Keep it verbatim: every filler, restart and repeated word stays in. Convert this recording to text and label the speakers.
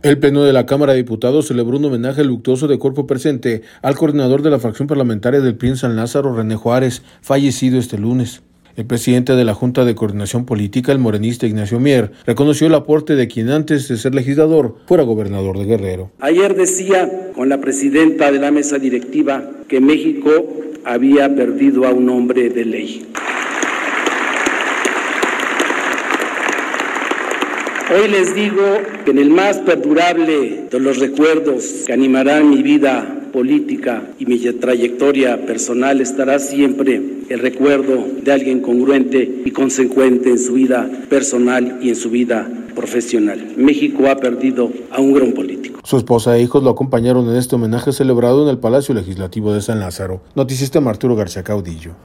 Speaker 1: El Pleno de la Cámara de Diputados celebró un homenaje luctuoso de cuerpo presente al coordinador de la fracción parlamentaria del P R I en San Lázaro, René Juárez, fallecido este lunes. El presidente de la Junta de Coordinación Política, el morenista Ignacio Mier, reconoció el aporte de quien antes de ser legislador fuera gobernador de Guerrero.
Speaker 2: Ayer decía con la presidenta de la mesa directiva que México había perdido a un hombre de ley. Hoy les digo que en el más perdurable de los recuerdos que animarán mi vida política y mi trayectoria personal estará siempre el recuerdo de alguien congruente y consecuente en su vida personal y en su vida profesional. México ha perdido a un gran político.
Speaker 1: Su esposa e hijos lo acompañaron en este homenaje celebrado en el Palacio Legislativo de San Lázaro. Noticista Arturo García Caudillo.